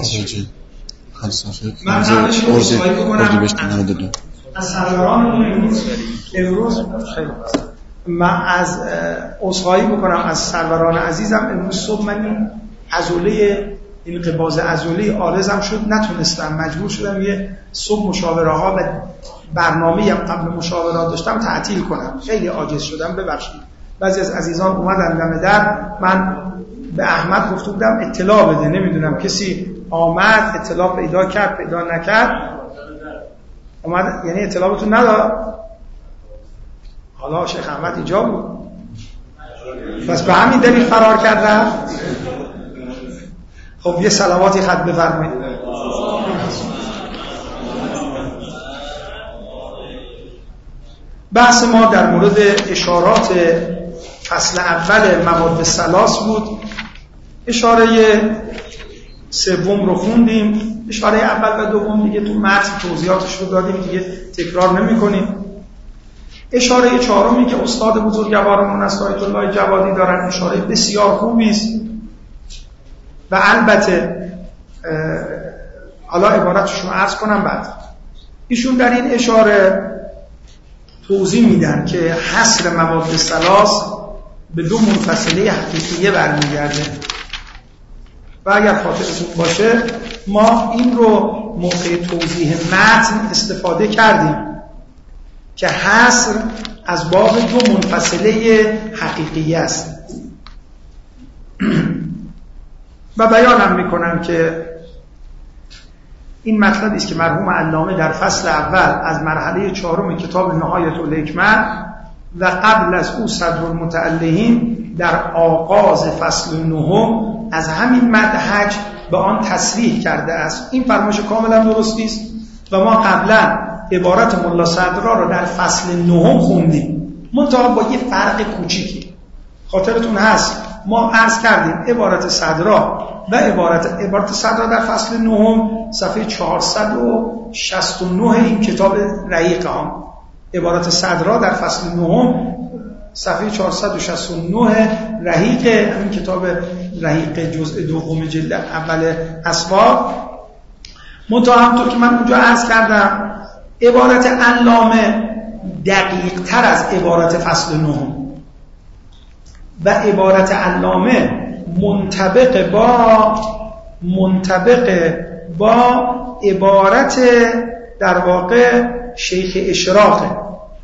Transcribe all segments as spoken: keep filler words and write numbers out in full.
خارجی فلسفه من همش عذرخواهی بکنم از سروران امروز امروز من از عذرخواهی بکنم از سروران عزیزم. امروز صبح من این عضله انقباض عضله عارضم شد، نتونستم، مجبور شدم یه صبح مشاوره ها و برنامه‌ای هم قبل مشاورات داشتم تعطیل کنم. خیلی عاجز شدم، ببخشید. بعضی از عزیزان اومدن دم در، من به احمد گفته بودم اطلاع بده، نمیدونم کسی آمد اطلاع پیدا کرد پیدا نکرد. اومد یعنی اطلاع بهتون نداد. حالا شیخ احمد اینجا بود، پس به همین دلیل فرار کرد رفت. خب یه صلواتی خط بفرمایید. بحث ما در مورد اشارات فصل اول مواد ثلاث بود. اشاره سوم رو خوندیم، اشاره اول و دوم دیگه تو متن توضیحاتش رو دادیم، دیگه تکرار نمی کنیم. اشاره چهارمی که استاد بزرگوارمون از آیت الله جوادی دارن اشاره بسیار خوبی است و البته حالا عبارتشون رو عرض کنم. بعد ایشون در این اشاره توضیح میدن که حصر مواد ثلاث به دو منفصله حقیقیه برمیگرده و اگر خاطرتون باشه ما این رو موقع توضیح متن استفاده کردیم که حصر از باب دو منفصله حقیقیه است و بیانم میکنم که این مطلبی است که مرحوم علامه در فصل اول از مرحله چهارم کتاب نهایت الحکمت و قبل از او صدر المتعلهین در آغاز فصل نهم از همین منهج به آن تصریح کرده است. این فرمایش کاملا درستی است و ما قبلا عبارت ملا صدرا رو در فصل نهم خوندیم، منتها با یه فرق کوچیکی. خاطرتون هست ما عرض کردیم عبارت صدرا و عبارت عبارت صدرا در فصل نهم صفحه چهارصد و شصت و نه این کتاب رحیق هم، عبارت صدرا در فصل نهم صفحه چهارصد و شصت و نه رحیق همین کتاب رحیق جزء دوم جلد اول اسباب. منتها همونطور که من اونجا عرض کردم عبارت علامه دقیق تر از عبارت فصل نهم و عبارت علامه منطبق با منطبق با عبارت در واقع شیخ اشراقه.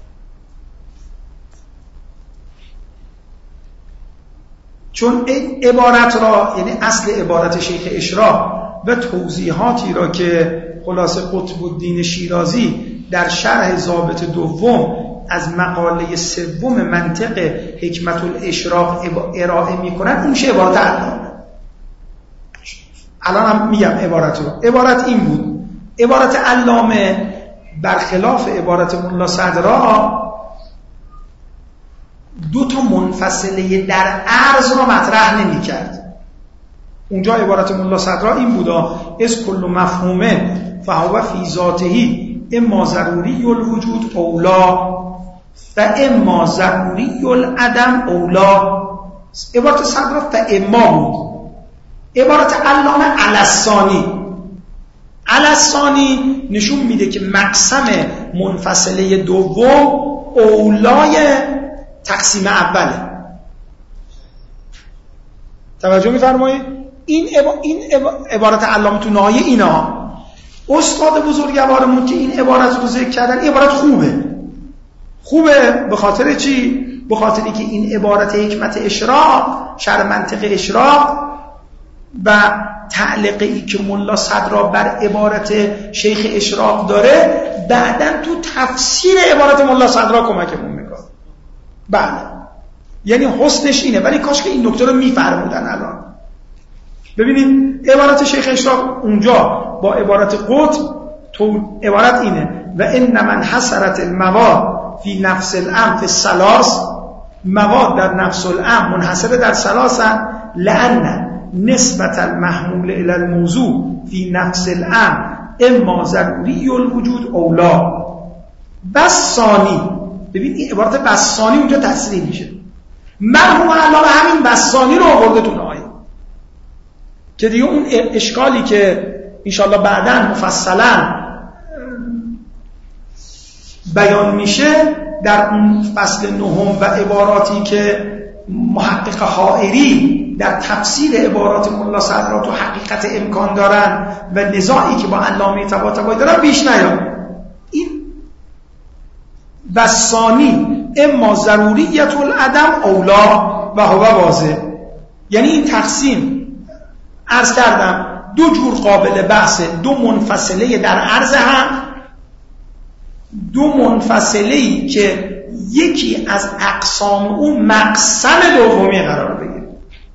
چون عبارت را یعنی اصل عبارت شیخ اشراق و توضیحاتی را که خلاصه قطب الدین شیرازی در شرح ضابط دوم از مقاله سوم منطق حکمت الاشراق ارائه می‌کنند، اون چه عبارت علامه. الان هم میگم عبارت رو. عبارت این بود: عبارت علامه برخلاف عبارت ملا صدرا دو تا منفصله در عرض رو مطرح نمی کرد. اونجا عبارت ملا صدرا این بودا: از کل مفهومه فهو فی ذاتهی اما ضروری الوجود اولا و اما ضروری العدم اولا. عبارت صدرا تا اما بود. عبارت علامه علسانی علسانی نشون میده که مقسم منفصله دوم اولای تقسیم اوله. توجه می‌فرمایید؟ این عبا... این عبارت علامه تو نهایه اینا. استاد بزرگوارمون که این عبارت رو ذکر کردن عبارت خوبه. خوبه به خاطر چی؟ به خاطری که این عبارت حکمت اشراق، شرح منطق اشراق و تعلیقی که ملا صدرا بر عبارت شیخ اشراق داره بعداً تو تفسیر عبارت ملا صدرا کمکمون میکنه. بله، یعنی حسنش اینه، ولی کاش که این نکته رو میفرمودن. الان ببینید عبارت شیخ اشراق اونجا با عبارت قطب تو عبارت اینه: و ان من حصرت المواد فی نفس الامر فی الثلاث، مواد در نفس الامر منحصره در ثلاثن، لأن نسبت المحمول الى الموضوع فی نفس الامر اما ضروری الوجود اولا. بس ثانی، ببین این عبارت بسانی اونجا تصریح میشه. مرحوم علامه همین بسانی رو آورده تو آیه. که دیگه اون اشکالی که انشاءالله بعداً مفصلاً بیان میشه در اون فصل نهم و عباراتی که محقق حائری در تفسیر عبارات ملا صدرات و حقیقت امکان دارن و نزاعی که با علامه طباطبایی دارن بیش نیاد. این وثانی اما ضروریت العدم اولا و هو واضح. یعنی این تقسیم عرض کردم دو جور قابل بحثه، دو منفصله در عرض هم، دو منفصله‌ای که یکی از اقسام اون مقسم دومی قرار بگیره.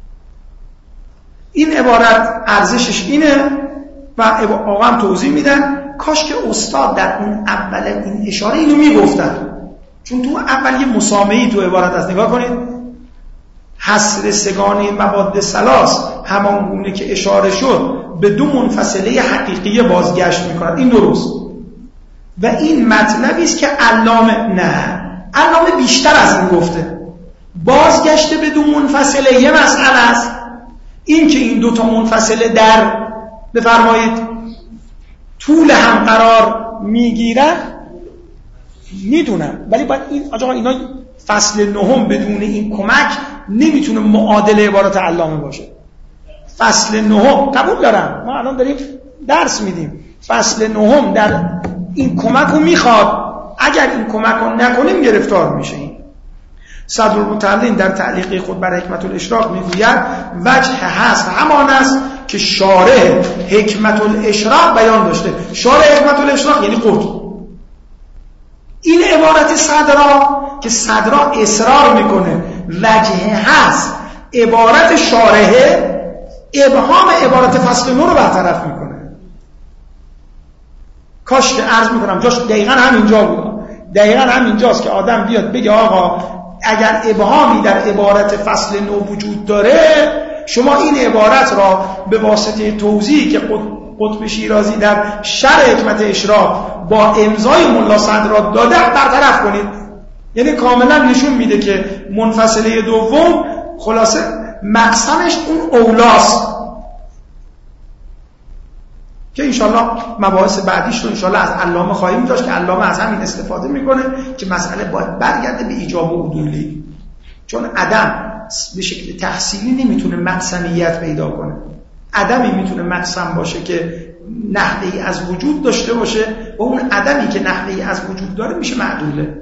این عبارت ارزشش اینه و آقا هم توضیح میدن. کاش که استاد در اون اول این اشاره اینو میگفتن، چون تو اول یه مسامعی تو عبارت از نگاه کنید، حصر سگانه مواد ثلاث همان گونه که اشاره شد به دو منفصله حقیقی بازگشت میکنند. این درست و این مطلبی است که علامه نه علامه بیشتر از این گفته. بازگشت به دو منفصله یه مسئله است، این که این دو تا منفصله در بفرمایید طول هم قرار میگیرن میدونم، ولی باید این آقا اینا فصل نهم بدون این کمک نمیتونه معادل عبارت علامه باشه. فصل نهم قبول دارم، ما الان داریم درس میدیم، فصل نهم در این کمک رو میخواد، اگر این کمک رو نکنیم گرفتار میشه. این صدرالمتعلم در تعلیق خود بر حکمت الاشراق میگوید وجه هست همان است که شارح حکمت الاشراق بیان داشته. شارح حکمت الاشراق یعنی قطب. این عبارت صدرا که صدرا اصرار میکنه وجه هست، عبارت شارحه ابهام عبارت فصل نو رو برطرف میکنه. کاش که عرض میکنم جاش دقیقا همینجا بود، دقیقا همینجاست که آدم بیاد بگه آقا اگر ابهامی در عبارت فصل نو وجود داره، شما این عبارت را به واسطه توضیحی که قطب شیرازی در شرح حکمت اشراق با امضای ملا صدرات داده برطرف کنید. یعنی کاملا نشون میده که منفصله دوم خلاصه مقسمش اون اولاست که انشالله مباحث بعدیش رو انشالله از علامه خواهیم داشت که علامه از همین استفاده میکنه که مسئله باید برگرده به ایجاب و عدولی، چون عدم به شکل تحصیلی نمیتونه مقسمیت پیدا کنه. عدمی میتونه مقسم باشه که نحوه‌ای از وجود داشته باشه و اون عدمی که نحوه‌ای از وجود داره میشه معدوله.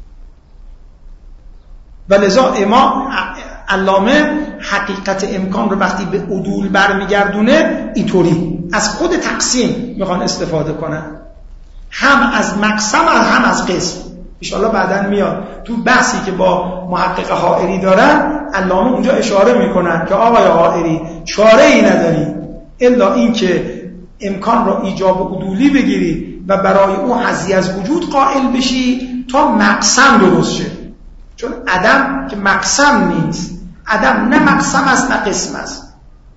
و لذا امام علامه حقیقت امکان رو وقتی به عدول برمیگردونه اینطوری از خود تقسیم میخوان استفاده کنن، هم از مقسم هم از قسم. انشاءالله بعداً میاد تو بحثی که با محقق حائری دارن، علامه اونجا اشاره میکنن که آقای حائری چاره ای نداری الا این که امکان را ایجاب و عدولی بگیری و برای اون حظی از وجود قائل بشی تا مقسم درست شه. چون عدم که مقسم نیست، عدم نه مقسم است نه قسم است.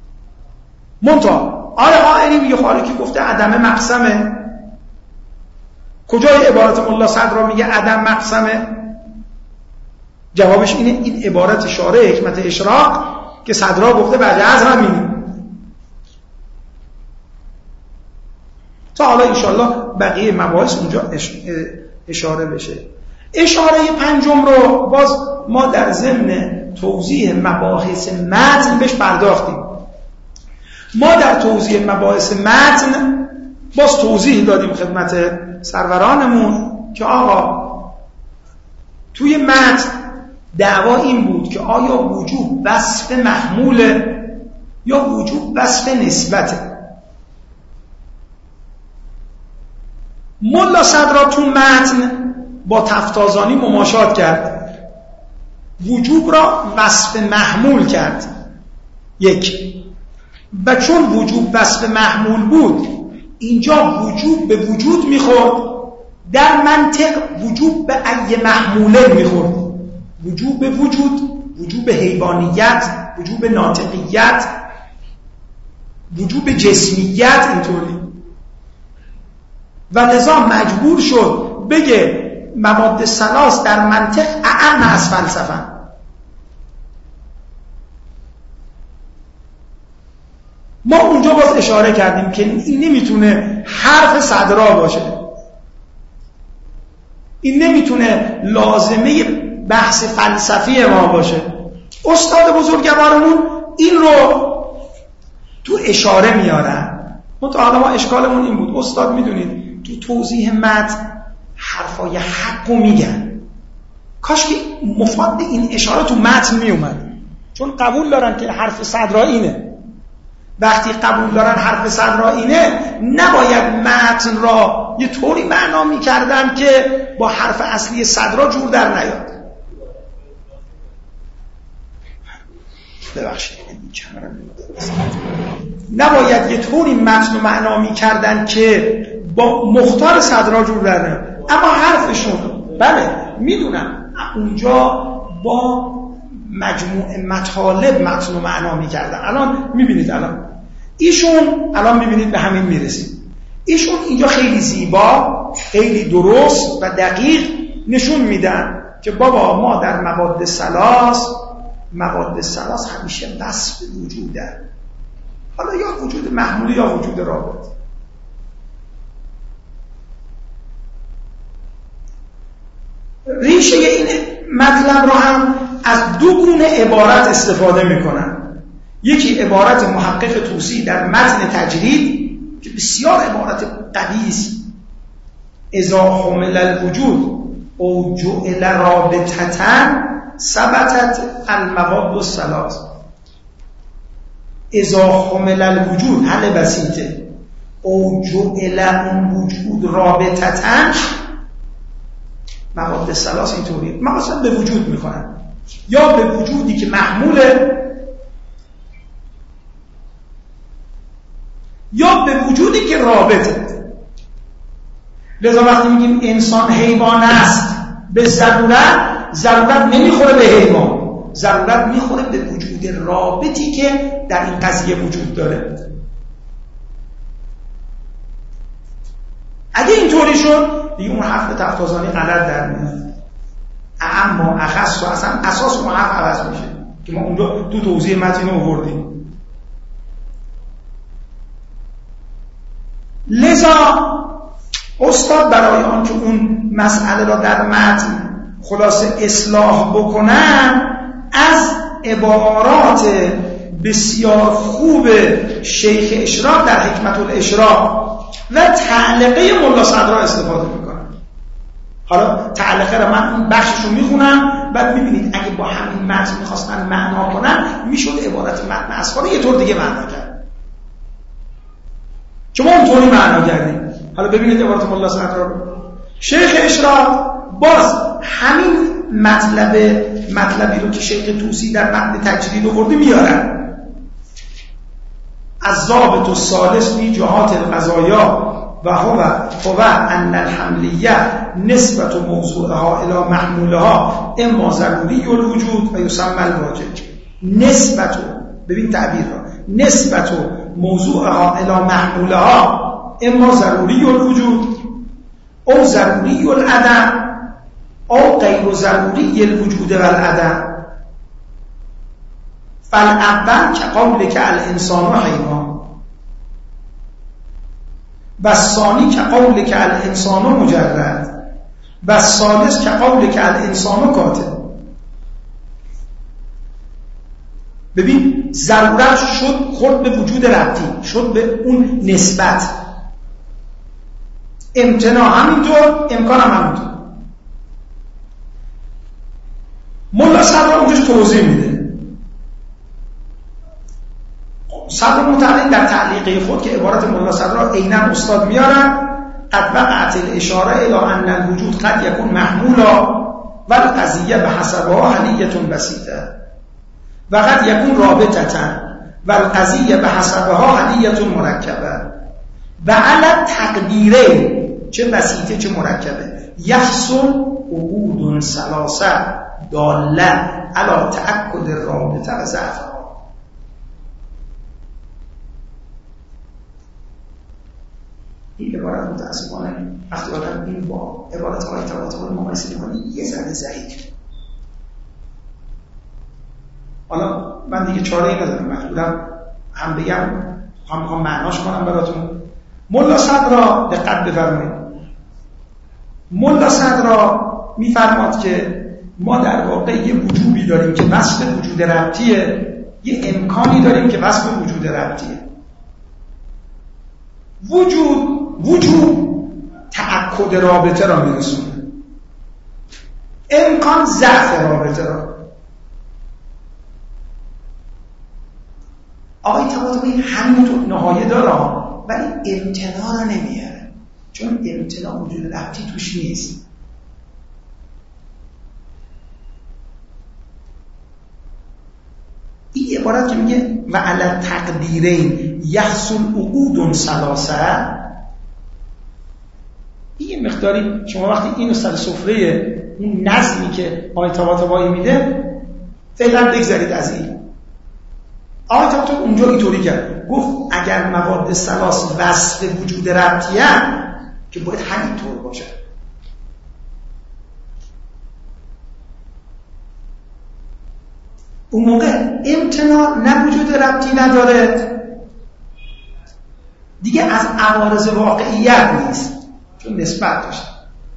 منتها آره حائری میگه خالی که گفته عدم مقسمه، کجای عبارت ملا صدرا میگه عدم مقسمه؟ جوابش اینه این عبارت شارح حکمت اشراق که صدرا گفته بعد از همین. تا حالا انشالله بقیه مباحث اونجا اشاره بشه. اشاره پنجم رو باز ما در ضمن توضیح مباحث متن بهش پرداختیم. ما در توضیح مباحث متن باز توضیح دادیم خدمت سرورانمون که آقا توی متن دعوا این بود که آیا وجوب وصف محموله یا وجوب وصف نسبته. ملا صدرا تو متن با تفتازانی مماشات کرد، وجوب را وصف محمول کرد یک، و چون وجوب وصف محمول بود اینجا وجوب به وجود میخورد، در منطق وجوب به ای محموله میخورد، وجوب به وجود، وجوب حیوانیت، وجوب ناطقیت، وجوب جسمیت اینطوری. و لذا مجبور شد بگه مواد ثلاث در منطق اعم از فلسفه. ما اونجا باز اشاره کردیم که این نمیتونه حرف صدرا باشه، این نمیتونه لازمه بحث فلسفی ما باشه. استاد بزرگوارمون این رو تو اشاره میارن. حالا ما اشکالمون این بود، استاد میدونید تو توضیح متن حرفای حق رو میگن، کاش که مفاد این اشاره تو متن میومد، چون قبول دارن که حرف صدرا اینه. وقتی قبول دارن حرف صدرا اینه، نباید متن را یه طوری معنا میکردن که با حرف اصلی صدرا جور در نیاد. ببخشید نباید یه طوری متن و معنا میکردن که با مختار صدرا جور در نیاد. اما حرفشون بله میدونم اونجا با مجموع مطالب متن و معنا میکردن. الان میبینید، الان ایشون الان میبینید به همین میرسید. ایشون اینجا خیلی زیبا، خیلی درست و دقیق نشون میدن که بابا ما در مواد ثلاث مواد ثلاث همیشه وصف وجوده، حالا یا وجود محمولی یا وجود رابط. ریشه این مطلب رو هم از دو گونه عبارت استفاده میکنن. یکی عبارت محقق طوسی در متن تجرید که بسیار عبارت قوی است، اذا حمل الوجود او جعل رابطة ثبتت المواد الثلاث. اذا حمل الوجود حل بسیطه، او جعل اون وجود رابطة، مواد ثلاث اینطوری مثلا به وجود میخونن، یا به وجودی که محموله، یا به وجودی که رابطه. لذا وقتی میگیم انسان حیوان است به ضرورت، ضرورت نمیخوره به حیوان، ضرورت میخوره به وجود رابطی که در این قضیه وجود داره. اگه اینطوری شد دیگه اون حرف تفتازانی غلط در میاد، اما اخص و اصلا اساس اون حرف عوض میشه که ما اونجا تو توضیح متن آوردیم. لذا استاد برای آنکه اون مسئله را در متن خلاصه اصلاح بکنن، از عبارات بسیار خوب شیخ اشراق در حکمت الاشراق و تعلقه ملا صدرا استفاده میکنن. حالا تعلقه را من اون بخششو میخونم، بعد میبینید اگه با همین متن میخواستن معنا کنن میشد عبارت متن اصفاری یه طور دیگه معنا کرد، چون ما اونطوری معنا کردیم. حالا ببینید عبارت ملا صدرا رو. شیخ اشراق باز همین مطلب مطلبی رو که شیخ طوسی در متن تجرید آورده میارن. از ضابط الثالث فی جهات القضایا و هو هو ان الحملیه نسبت موضوعها الى محمولها اما ضروری الوجود و یسمى الواجب. نسبت، ببین تعبیر را، نسبت موضوعها الى محمولها اما ضروری الوجود او ضروری العدم او غیر ضروری الوجود و العدم. فالاول که قول که الانسان حیوان و الثانی که قول که الانسان مجرد و الثالث که قول که الانسان کاتب. ببین ضرورت شد خورد به وجود ربطی، شد به اون نسبت. امتناع همینطور، امکان هم همینطور. ملا صدرا اونجاش توضیح میده. صدر متعلق در تعلیقه خود که عبارت ملا صدرا عیناً استاد میارن، قد وقعت الاشاره الى ان الوجود قد یکون محمولا و القضیه به حسبها حلیتون بسیطه و قد یکون رابطتن و القضیه به حسبها حلیتون مرکبه و علی تقدیره، چه بسیطه چه مرکبه، یحصل عقود ثلاثه داله علی تأکد رابطه و ضعفها. این عبارت متاسفانه وقتی آدم این با عبارت های تواتر رو مقایسه می‌کنه یه ذره ضعیف. حالا من دیگه چاره ای ندارم، مجبورم هم بگم هم میخوام معناش کنم براتون. ملا صدرا دقت بفرمایید، ملا صدرا میفرماد که ما در واقع یه وجودی داریم که وصف وجود ربطیه، یه امکانی داریم که وصف وجود ربطیه. وجود وجود تأکد رابطه را میرسونه، امکان ضعف رابطه را. آقای طباطبایی همینطور نهایه داره ولی امتناع را نمیاره، چون امتناع وجود ربطی توش نیست. این عبارت که میگه و علی تقدیرین یحصل عقود ثلاثه، این مقداری شما وقتی اینو سر سفره اون نظمی که آقای طباطبایی میده فعلا بگذارید از این. آقای طباطبایی اونجا اینطوری کرد، گفت اگر مواد ثلاث وصف وجود ربطی هست که باید همینطور باشه. اون موقع امتناع نه وجود ربطی نداره دیگه، از عوارض واقعیت نیست چون نسبت داشت.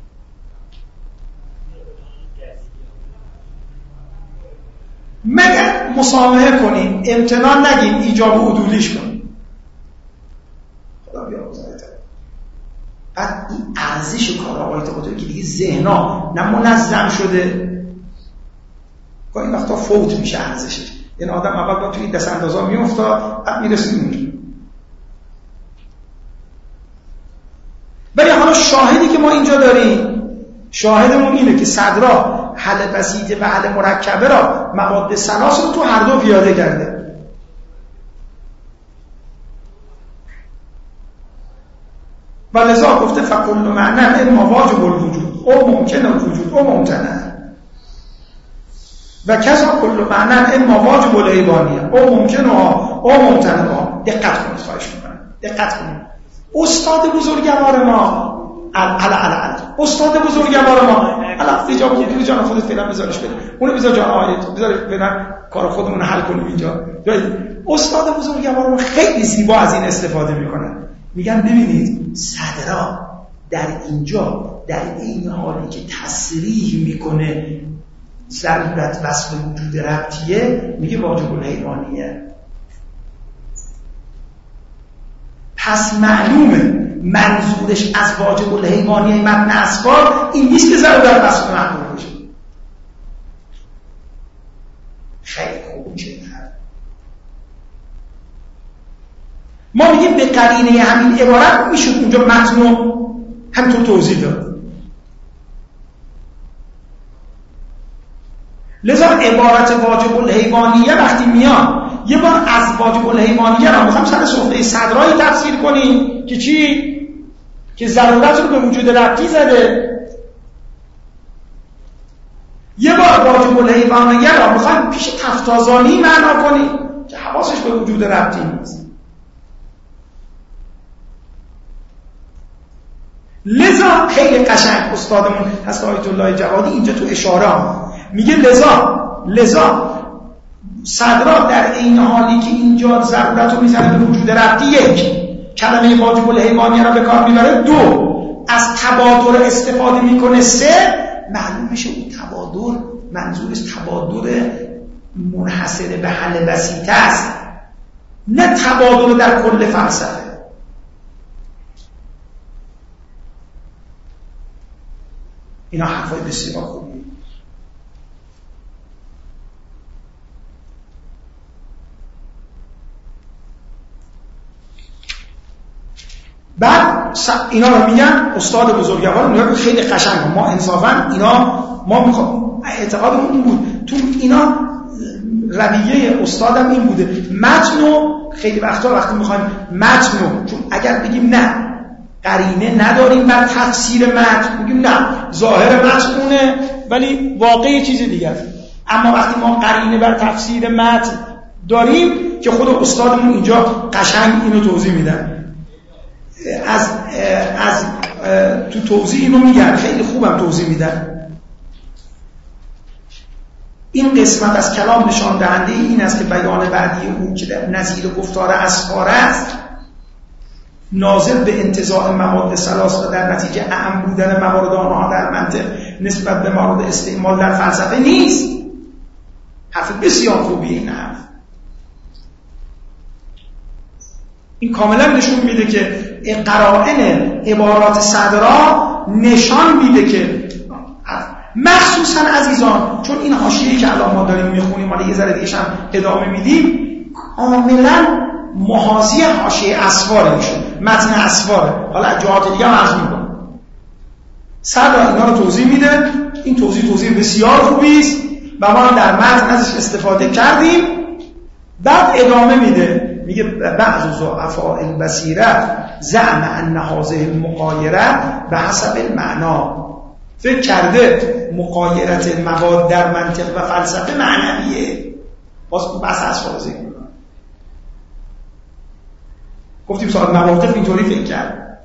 مگر مسامحه کنیم، امتناع نگیم، ایجاب و عدولیش کنیم. خدا بیامرزه. بعد این ارزش کار آقای طباطبایی که دیگه ذهنا نه منظم شده، گاهی وقتا فوت میشه ارزشش. یعنی آدم اول با توی دست اندازا میافتاد، بعد میرسید اونجا. ولی حالا شاهدی که ما اینجا داریم، شاهدمون اینه که صدرا حل بسیطه و حل مرکبه را مواد ثلاث رو تو هر دو پیاده کرده. و لذا گفته فکل معنی اما واجب الوجود او ممکن الوجود او ممتنه و کذا کل معنی اما واجب الحیوانیه او ممکن او ممتنه. دقت کنید، خواهش میکنم دقت کنید. استاد بزرگوار ما ال ال ال ال استاد بزرگوار ما الان اینجا بود جان خودت فعلا بذارش بده، اونو بذار جان آیت بذار ببین کار خودمون حل کنیم اینجا. استاد بزرگوار ما خیلی زیبا از این استفاده میکنن، میگن ببینید صدرا در اینجا در این حالی که تصریح میکنه ضرورت وصف وجود ربطیه، میگه واجب الحیوانیه. پس معلومه منظورش از واجب الحیوانیه متن اسفار این نیست که ضرورت وصف محمول بشه. خیلی خوب چه ما میگیم به قرینه همین عبارت میشد اونجا متن رو همینطور توضیح داد. لذا عبارت واجب الحیوانیه وقتی میان یه بار از واجب الحیوانیه را میخوام سر سفره صدرایی تفسیر کنیم که چی؟ که ضرورت رو به وجود ربطی زده. یه بار واجب الحیوانیه را میخوام پیش تفتازانی معنا کنیم که حواسش به وجود ربطی نیست. لذا خیلی قشنگ استادمون هست آیت الله جوادی اینجا تو اشاره هم میگه لذا لذا صدرا در این حالی که اینجا ضرورت رو میزنه به وجود ربطی، یک کلمه واجب الحیوانیه را به کار میبره، دو از تبادر استفاده میکنه، سه معلوم میشه اون تبادر منظورش تبادر منحصر به حل بسیطه است، نه تبادر در کل فلسفه. اینا حرفای بسیار خوبی. بعد اینا رو میگن استاد بزرگوار میگن خیلی قشنگ. ما انصافا اینا ما میخوام اعتقادمون این بود تو اینا رویه استادم این بوده متنو خیلی وقتا وقتی میخوایم متنو، چون اگر بگیم نه قرینه نداریم بر تفسیر متن، میگیم نه ظاهر متن اونه ولی واقعی چیز دیگه است. اما وقتی ما قرینه بر تفسیر متن داریم که خود استادمون اینجا قشنگ اینو توضیح میدن، از از تو توضیح اینو میگن خیلی خوبم توضیح میدن. این قسمت از کلام نشان دهنده این است که بیان بعدی او که در نظیر گفتار اسفار است ناظر به انتزاع مواد ثلاث و در نتیجه اعم بودن موارد آنها در منطق نسبت به موارد استعمال در فلسفه نیست. حرف بسیار خوبی این حرف. این کاملا نشون میده که قرائن عبارات صدرا نشان میده که مخصوصا عزیزان، چون این حاشیه‌ای که الان ما داریم میخونیم حالا یه ذره دیگه هم ادامه میدیم، کاملا محاذی حاشیه اسوار میشه، متن اسواره. حالا از جهات دیگه هم عرض میکنم. صدرا اینا رو توضیح میده. این توضیح توضیح بسیار خوبی است و ما در متن ازش استفاده کردیم. بعد ادامه میده، میگه بعض ضعفاء البصیره زعم ان هذه المغایره به حسب المعنا. فکر کرده مغایرت مواد در منطق و فلسفه معنویه. باز بحث اسفار ذکر میکنه. گفتیم صاحب مواقف اینطوری فکر کرد.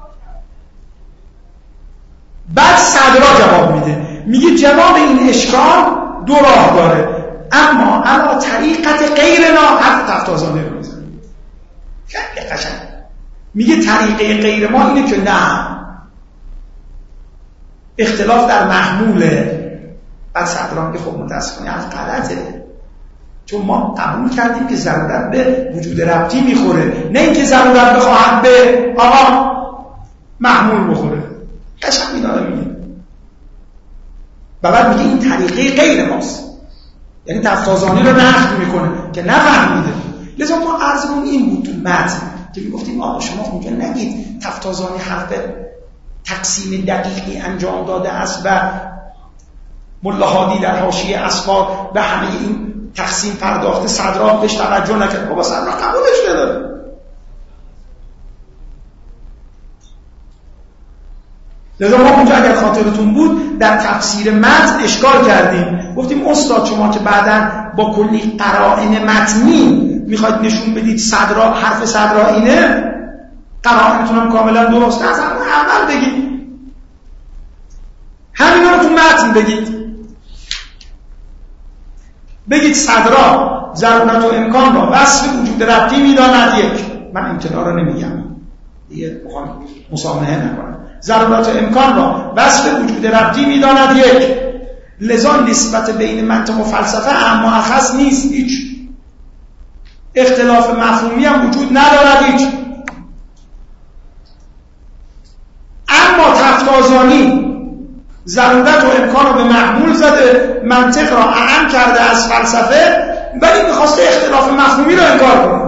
بعد صدرا جواب میده، میگه جواب این اشکال دو راه داره، اما اما طریقت غیرنا حرف تفتازانه رو میزنه. خیلی قشنگ. میگه طریقه غیر ما اینه که نه، اختلاف در محموله. بعد صدران که خب متاسفانه از غلطه، چون ما قبول کردیم که ضرورت به وجود ربطی میخوره، نه اینکه ضرورت بخواهد به آقا محمول بخوره. قشنگ اینا رو میگه. و بعد میگه این طریقه غیر ماست، یعنی تفتازانی رو نقد میکنه که نفهمیده. لذا ما عرضمون این بود تو متن که میگفتیم آقا شما اونجا نگید تفتازانی حرف تقسیم دقیقی انجام داده است و ملا هادی در حاشیه اسفار به همه این تقسیم پرداخته صدرا بهش توجه نکرد. بابا صدرا قبولش نداره. لذا ما اونجا اگر خاطرتون بود در تفسیر متن اشکال کردیم، گفتیم استاد شما که بعداً با کلی قرائن متنی میخواید نشون بدید صدرا حرف صدرا اینه، قرائنتون هم کاملا درسته، از همون اول بگید، همینا رو تو متن بگید. بگید صدرا ضرورت و امکان را وصف وجود ربطی میداند. یک، من امتناع رو نمیگم دیگه، میخوام مسامحه نکنم. ضرورت و امکان را وصف وجود ربطی میداند. یک، لذا نسبت بین منطق و فلسفه اما اخص نیست، هیچ اختلاف مفهومی هم وجود ندارد، هیچ. اما تفتازانی ضرورت و امکان رو به محمول زده، منطق را اعم کرده از فلسفه، ولی میخواسته اختلاف مفهومی رو انکار کنه.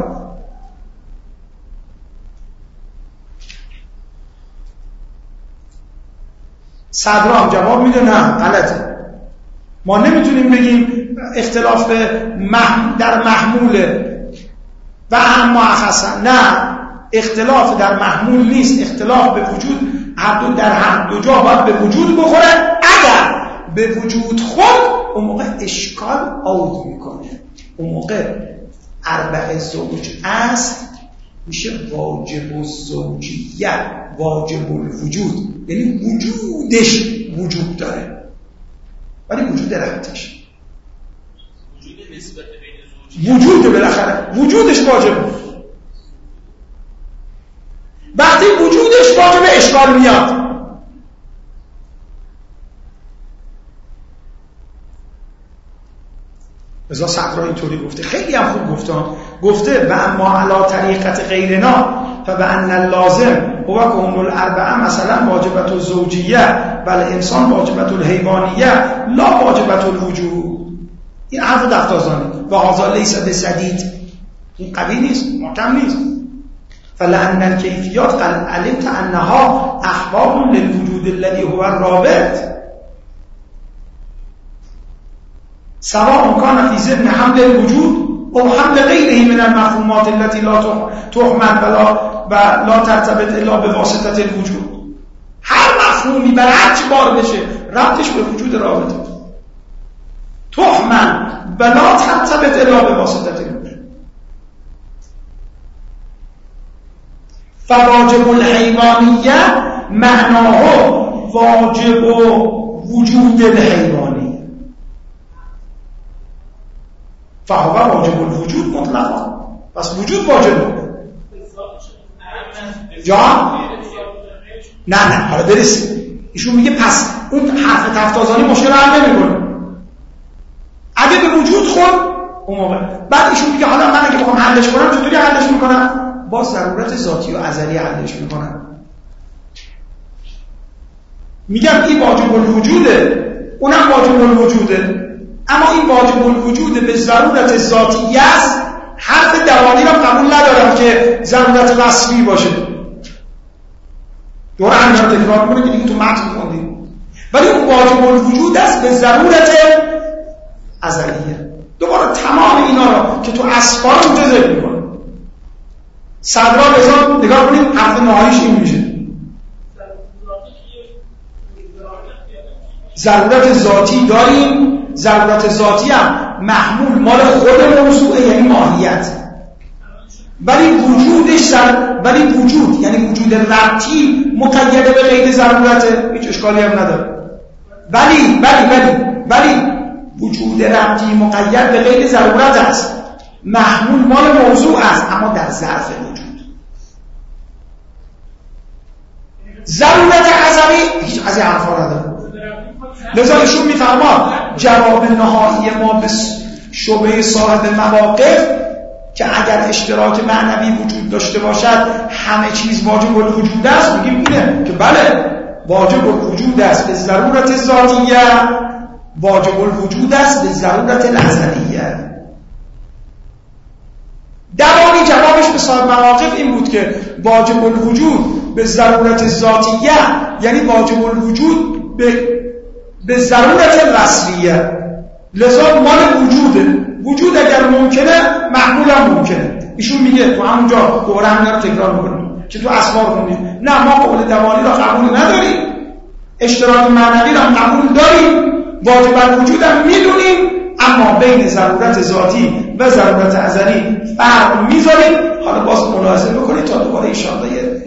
صدرا هم جواب میده نه، غلطه. ما نمیتونیم بگیم اختلاف مح... در محموله و اما اخصا. نه، اختلاف در محمول نیست، اختلاف به وجود هر دو در هر دو جا باید به وجود بخوره. اگر به وجود خود اون موقع اشکال عود میکنه، اون موقع اربع زوج است میشه واجب الزوجیت، واجب الوجود، یعنی وجودش وجود داره ولی وجود ربطش، وجود نسبت بین زوجیت، وجود بالاخره وجودش واجبه. وقتی وجودش واجبه اشکال میاد. ازا صدرا اینطوری گفته، خیلی هم خوب گفته گفته و اما علا طریقت غیرنا فبأن اللازم هو کون الاربعه مثلا واجبت الزوجیه بل انسان واجبت الحیوانیه لا واجبت الوجود. این حرف دفتازانه و هذا لیس بسدید، این قوی نیست، محکم نیست. فلأن الکیفیات قد علمت انها احباب للوجود الذي هو الرابط سواء كان في ذهن حمل الوجود او حمل غیره من المفهومات التي لا تحمل ولا ولا ترتبط الا بواسطه الوجود. هر مفهومی بر هر چی بار بشه ربطش به وجود رابطه، تحمل ولا ترتبط الا بواسطه الوجود. فواجب الحیوانیه معناه واجب وجود الحیوانی، فهو واجب الوجود مطلقا، پس وجود واجبه. جان نه نه حالا برسیم. ایشون میگه پس اون حرف تفتازانی مشکل حل نمیکنه اگه به وجود خورد اون موقع. بعد ایشون میگه حالا من اگه بخوام حلش کنم چطوری حلش میکنم؟ با ضرورت ذاتی و ازلی حلش میکنم. میگم این واجب الوجوده، اونم واجب الوجوده، اما این واجب الوجوده به ضرورت ذاتی است. حرف دوانی را قبول ندارم که ضرورت وصفی باشه. دوره همین رو تکرار کنید که دیگه تو متن خوندید. ولی اون واجب الوجود است به ضرورت ازلیه. دوباره تمام اینا رو که تو اسفار اونجا ذکر می‌کنه. صدرا بذار نگاه کنید حرف نهاییش این میشه. ضرورت ذاتی داریم، ضرورت ذاتی هم محمول مال خود موضوع یعنی ماهیت، ولی وجودش در ولی وجود یعنی وجود ربطی مقید به قید ضرورته، هیچ اشکالی هم نداره. ولی ولی ولی ولی وجود ربطی مقید به قید ضرورت است، محمول مال موضوع است، اما در ظرف وجود. ضرورت ازلی هیچ از این حرفا نداره. لذا ایشون میفرماد جواب نهایی ما به شبهه صاحب مواقف که اگر اشتراک معنوی وجود داشته باشد همه چیز واجب الوجود است، میگیم اینه که بله واجب الوجود است به ضرورت ذاتیه، واجب الوجود است به ضرورت ازلیه. دوانی جوابش به صاحب مواقف این بود که واجب الوجود به ضرورت ذاتیه یعنی واجب الوجود به به ضرورت وصلیه، لذا مال وجوده. وجود اگر ممکنه محمول هم ممکنه. ایشون میگه تو همونجا دوباره همین رو تکرار میکنیم که تو اسوار خوندیم نه ما قول دوانی را قبول نداریم، اشتراک معنوی را قبول داریم، واجب الوجود هم میدونیم، اما بین ضرورت ذاتی و ضرورت ازلی فرق میذاریم. حالا باز ملاحظه بکنید تا دوباره ان شاءالله یه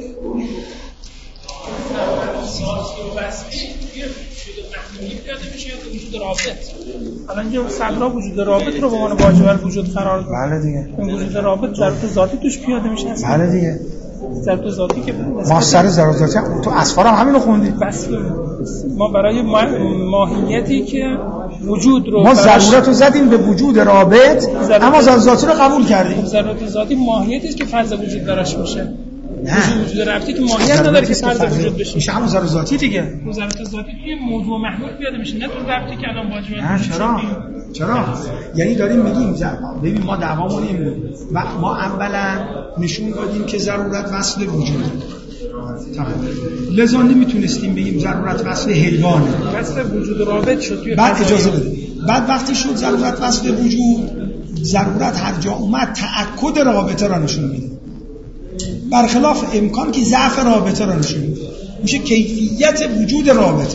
وجود رابط. الان اینجا صدرا وجود رابط رو به عنوان واجب الوجود قرار داد. بله دیگه. این وجود رابط ضرورت ذاتی توش پیاده میشه. بله دیگه. ضرورت ذاتی که ما سر ضرورت ذاتی تو اسفار هم همین رو خوندید. بس ما برای ماهیتی که وجود رو ما ضرورت رو زدیم به وجود رابط، اما ضرورت ذاتی رو قبول کردیم. ضرورت ذاتی ماهیتی است که فرض وجود دراش باشه. نه وجود رابطی که ماهیت نداره که فرض وجود بشه. میشه همون ضرورت ذاتی دیگه. ضرورت ذاتی توی موضوع محمول پیاده میشه، نه تو رابطی که الان واجبه. نه چرا؟ چرا؟ یعنی داریم میگیم ببین ما دعوامون این بود و ما اولا نشون دادیم که ضرورت وصل وجود. تمام. لذا نمیتونستیم بگیم ضرورت وصل حیوانه. وصل وجود رابط شد توی بعد اجازه بده. بعد وقتی شد ضرورت وصل وجود، ضرورت هر جا اومد تأکد رابطه را نشون میده. برخلاف امکان که ضعف رابطه را نشون میده. میشه کیفیت وجود رابطه.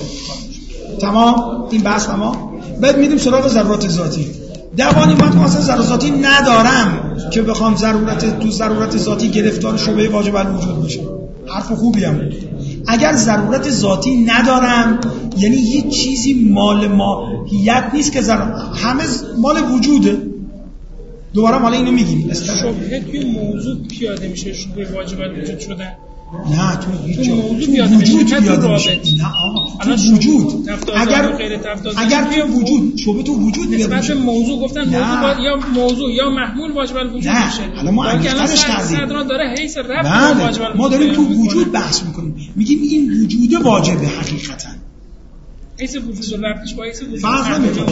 تمام؟ این بحث تمام؟ بعد میدیم سراغ ضرورت ذاتی. دوانی من اصلا ضرورت ذاتی ندارم که بخوام ضرورت تو ضرورت ذاتی گرفتار شبهه واجب الوجود بشه. حرف خوبی هم بود. اگر ضرورت ذاتی ندارم یعنی هیچ چیزی مال ماهیت نیست که ضرورت همه مال وجوده. دوباره مال اینو میگیم شبهه توی موضوع پیاده میشه، شبهه واجب الوجود شدن. نه تو هیچ تو موضوع پیاده میشه، پیاده میشه. نه آقا تو وجود اگر اگر توی وجود شبهه تو وجود پیاده میشه. موضوع گفتن موضوع باید یا موضوع یا محمول واجب الوجود میشه. حالا ما انگشترش کردیم. صدران داره حیث رفت واجب الوجود. ما داریم تو وجود بحث میکنیم، میگیم این وجود واجبه حقیقتا. حیث وجود رفتش با حیث وجود فرض نمیکنه.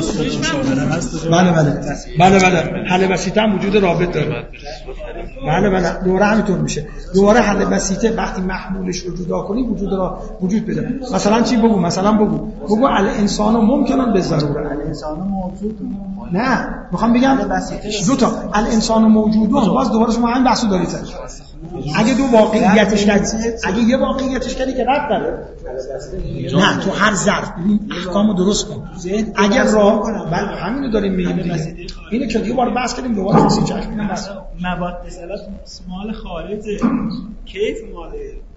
بله بله بله بله حل بسیطه هم وجود رابط داره. بله بله دوره همینطور میشه. دوره حل بسیطه وقتی محمولش رو جدا کنی وجود را وجود بده. مثلا چی بگو؟ مثلا بگو بگو الانسان ممکنن به ضروره. الانسان موجود نه میخوام بگم دو تا الانسان موجودون. باز دوباره شما همین بحثو دارید. اگه دو واقعیتش کردی، اگه یه واقعیتش کردی که رد داره. نه تو هر ظرف ببین احکامو درست کن. اگر راه بله همینو داریم میگیم دیگه. اینو که دیگه بار بحث کردیم دوباره سی چشم میگم بس مواد اصالت مال خارجه، کیف مال